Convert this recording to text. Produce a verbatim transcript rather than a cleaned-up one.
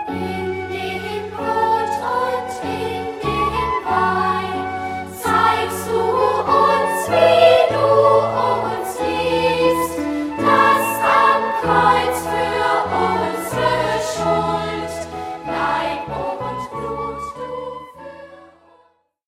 In dem Brot und in dem Wein zeigst du uns, wie du uns liebst, das am Kreuz